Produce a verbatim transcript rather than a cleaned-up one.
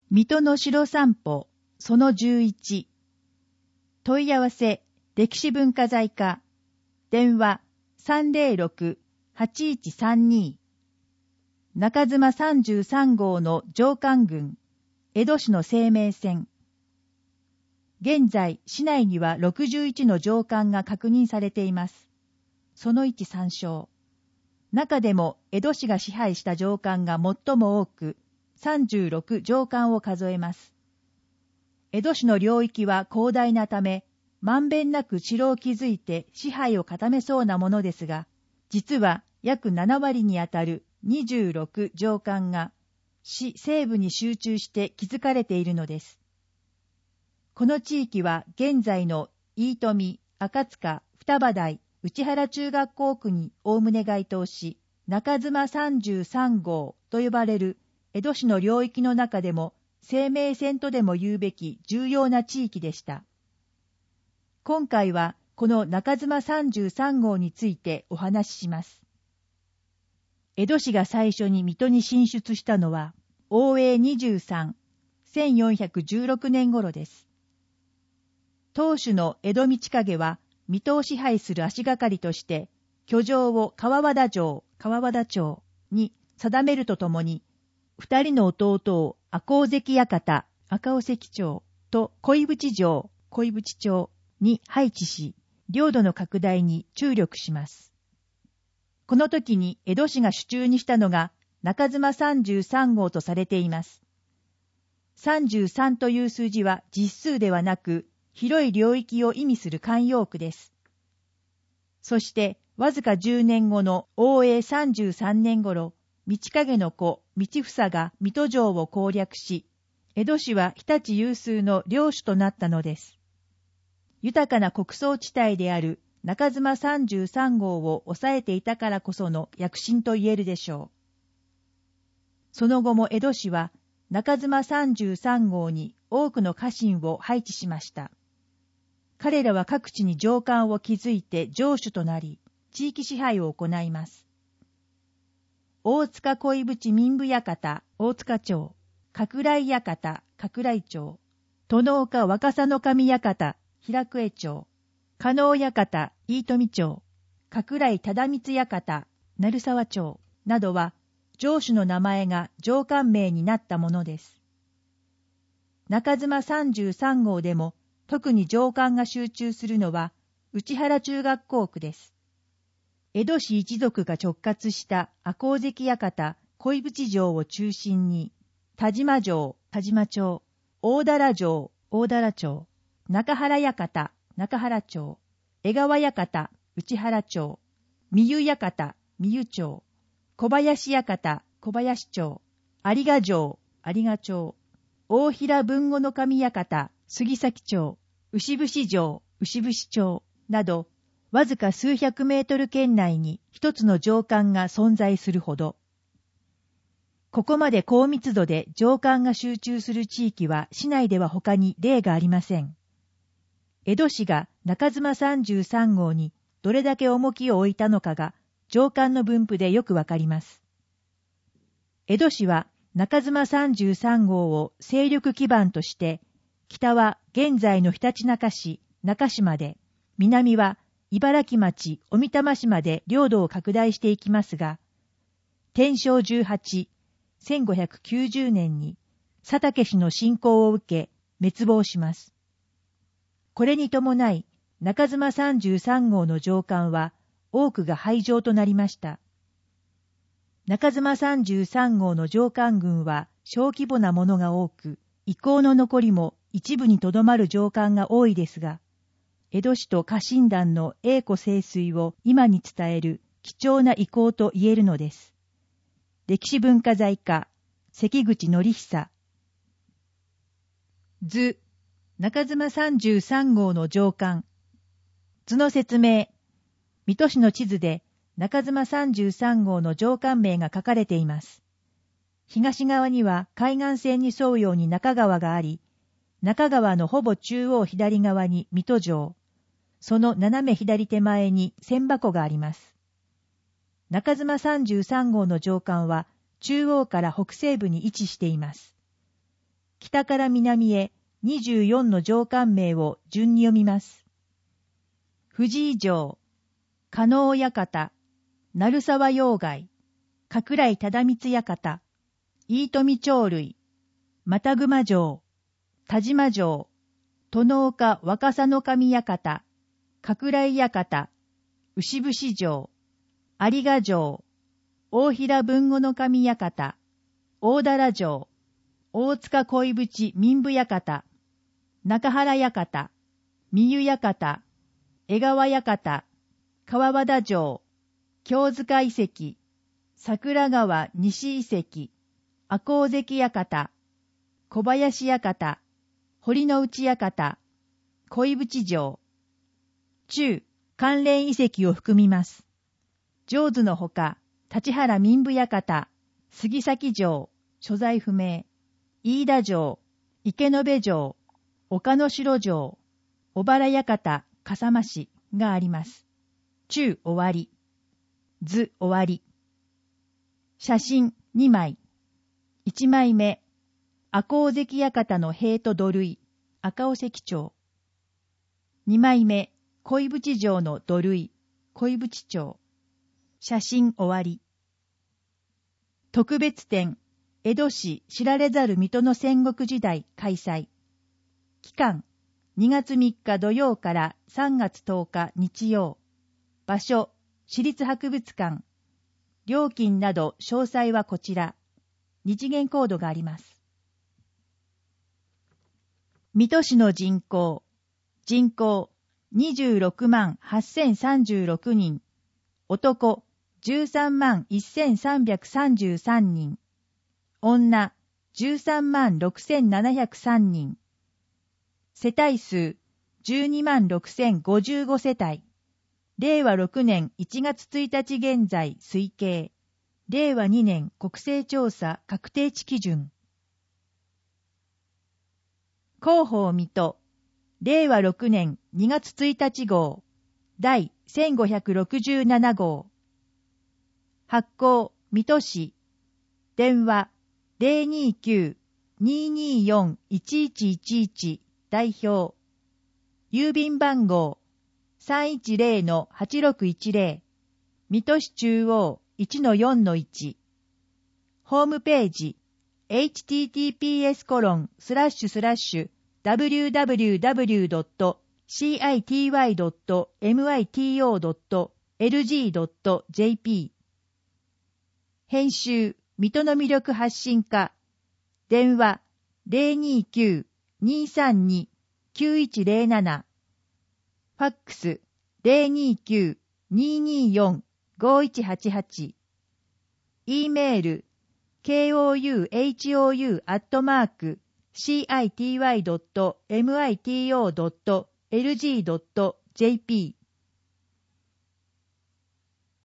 水戸の城散歩そのじゅういち。問い合わせ歴史文化財課電話 さんぜろろく はちいちさんに。中妻さんじゅうさん号の上官軍江戸市の生命線。現在市内にはろくじゅういちの上官が確認されています。そのいち参照。中でも江戸市が支配した上官が最も多くさんじゅうろく上官を数えます。江戸市の領域は広大なため、まんべんなく城を築いて支配を固めそうなものですが、実は約ななわりにあたるにじゅうろく上官が市西部に集中して築かれているのです。この地域は現在の飯富、赤塚、双葉台、内原中学校区におおむね該当し、中妻さんじゅうさん号と呼ばれる江戸市の領域の中でも生命線とでも言うべき重要な地域でした。今回はこの中妻さんじゅうさん号についてお話しします。江戸市が最初に水戸に進出したのは応永にじゅうさん、せんよんひゃくじゅうろくねん頃です。当主の江戸道景は水戸を支配する足がかりとして居城を川和田城、川和田町に定めるとともに、二人の弟を赤尾関館、赤尾関町と恋淵城、恋淵町に配置し、領土の拡大に注力します。この時に江戸市が手中にしたのが中妻さんじゅうさん号とされています。さんじゅうさんという数字は実数ではなく、広い領域を意味する慣用句です。そして、わずかじゅうねんごの応永さんじゅうさんねん頃、道景の子、道房が水戸城を攻略し、江戸市は日立有数の領主となったのです。豊かな穀倉地帯である中妻さんじゅうさん号を抑えていたからこその躍進と言えるでしょう。その後も江戸市は中妻さんじゅうさん号に多くの家臣を配置しました。彼らは各地に城官を築いて城主となり、地域支配を行います。大塚恋淵民部館、大塚町、角来館、角来町、殿岡若狭の神館、平久江町、加納館、飯富町、角来忠光館、鳴沢町などは、城主の名前が城官名になったものです。中妻さんじゅうさん号でも、特に上官が集中するのは、内原中学校区です。江戸市一族が直轄した赤尾関館、恋淵城を中心に、田島城、田島町、大棚城、大棚町、中原館、中原町、江川館、内原町、三湯館、三湯町、小林館、小林町、有賀城、有賀町、大平豊後の神館、杉崎町、牛伏城、牛伏町など、わずか数百メートル圏内に一つの城官が存在するほど。ここまで高密度で城官が集中する地域は市内では他に例がありません。江戸市が中妻さんじゅうさん号にどれだけ重きを置いたのかが城官の分布でよくわかります。江戸市は中妻さんじゅうさん号を勢力基盤として、北は現在のひたちなか市、中市まで、南は茨城町、小美玉市まで領土を拡大していきますが、天正じゅうはち、せんごひゃくきゅうじゅうねんに佐竹氏の侵攻を受け滅亡します。これに伴い、中妻さんじゅうさん号の上官は多くが廃城となりました。中妻さんじゅうさん号の上官軍は小規模なものが多く、遺構の残りも一部にとどまる上官が多いですが、江戸市と家臣団の栄枯盛衰を今に伝える貴重な遺構と言えるのです。歴史文化財課、関口則久。図、中妻さんじゅうさん号の上官。図の説明。水戸市の地図で中妻さんじゅうさん号の上官名が書かれています。東側には海岸線に沿うように中川があり、中川のほぼ中央左側に水戸城、その斜め左手前に千箱があります。中妻さんじゅうさん号の上官は中央から北西部に位置しています。 北から南へにじゅうよんの城官名を順に読みます。藤井城、加納館、鳴沢要害、加倉井忠光館、飯富鳥類、又熊城、田島城、殿岡若狭守館、加倉井館、牛伏城、有賀城、大平豊後守館、大棚城、大塚恋淵民部館、中原館、三湯館、江川館、川和田城、京塚遺跡、桜川西遺跡、赤穂関館、小林館、堀之内館、恋淵城、中関連遺跡を含みます。城図のほか、立原民部館、杉崎城、所在不明、飯田城、池延城、岡野城城、小原館、笠間市があります。中終わり。図終わり。写真にまい。いちまいめ、赤穂関館の塀と土塁、赤尾関町。にまいめ、恋淵城の土塁、恋淵町。写真終わり。特別展、江戸市知られざる水戸の戦国時代開催。期間、にがつみっか土曜からさんがつとおか日曜。場所、市立博物館。料金など詳細はこちら。日元コードがあります。水戸市の人口。人口にじゅうろくまんはっせんさんじゅうろくにん。男じゅうさんまんせんさんびゃくさんじゅうさんにん。女じゅうさんまんろくせんななひゃくさんにん。世帯数じゅうにまんろくせんごじゅうごせたい。れいわろくねんいちがつついたち現在推計。れいわにねん国勢調査確定値基準。広報水戸。れいわろくねんにがつついたち号。第せんごひゃくろくじゅうなな号。発行水戸市。電話 ゼロにきゅう にーにーよん いちいちいちいち 代表。郵便番号 さんいちゼロ はちろくいちゼロ 水戸市中央 いちのよんのいち。ホームページ エイチティーティーピーエスコロンスラッシュスラッシュダブリューダブリューダブリュードットシーアイティーワイドットミトドットエルジードットジェーピー。編集水戸の魅力発信課。電話 ゼロにきゅう にーさんに きゅういちゼロなな。ファックス ゼロにきゅう にーにーよん ごいちはちはち。e メール ケーオーユーエイチオーユー アットマーク シーアイティーワイドットミトドットエルジードットジェーピー